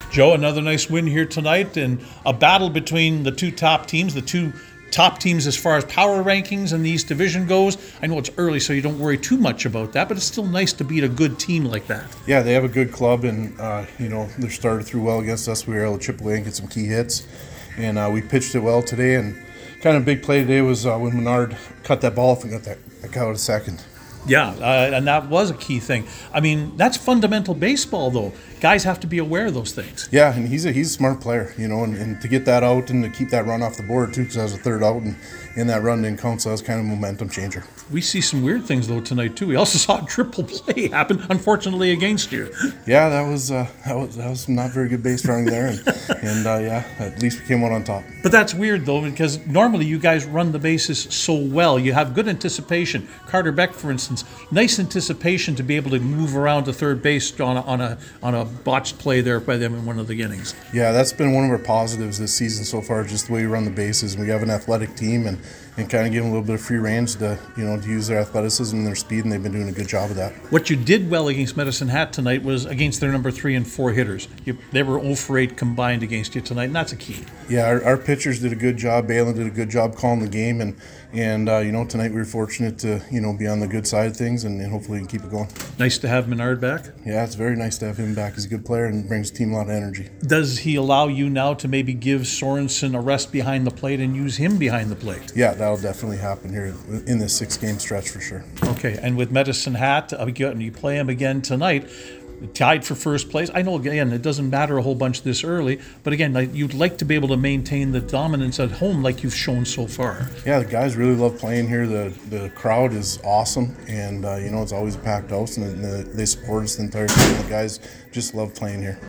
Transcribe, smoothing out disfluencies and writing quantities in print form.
Joe, another nice win here tonight, and a battle between the two top teams, as far as power rankings in the East Division goes. I know it's early, so you don't worry too much about that, but it's still nice to beat a good team like that. Yeah, they have a good club, and they started through well against us. We were able to chip away and get some key hits, and we pitched it well today. And kind of big play today was when Menard cut that ball off and got that guy out of second. Yeah, and that was a key thing. I mean, that's fundamental baseball, though. Guys have to be aware of those things. Yeah, and he's a smart player, and to get that out and to keep that run off the board, too, because that was a third out, and that run didn't count, so that was kind of a momentum changer. We see some weird things, though, tonight, too. We also saw a triple play happen, unfortunately, against you. Yeah, that was not very good base running there, and at least we came out on top. But that's weird, though, because normally you guys run the bases so well. You have good anticipation. Carter Beck, for instance, nice anticipation to be able to move around to third base on a botched play there by them in one of the innings. Yeah, that's been one of our positives this season so far, just the way we run the bases. We have an athletic team and kind of give them a little bit of free range to use their athleticism and their speed, and they've been doing a good job of that. What you did well against Medicine Hat tonight was against their number 3 and 4 hitters. They were 0 for 8 combined against you tonight, and that's a key. Yeah, our pitchers did a good job. Balin did a good job calling the game, and tonight we were fortunate to be on the good side of things, and hopefully we can keep it going. Nice to have Menard back. Yeah, it's very nice to have him back. He's a good player and brings the team a lot of energy. Does he allow you now to maybe give Sorensen a rest behind the plate and use him behind the plate? Yeah, that'll definitely happen here in this 6-game stretch for sure. Okay, and with Medicine Hat, you play him again tonight, tied for first place. I know, again, it doesn't matter a whole bunch this early, but again, you'd like to be able to maintain the dominance at home like you've shown so far. Yeah, the guys really love playing here. The crowd is awesome, and it's always a packed house, and they support us the entire time. The guys just love playing here.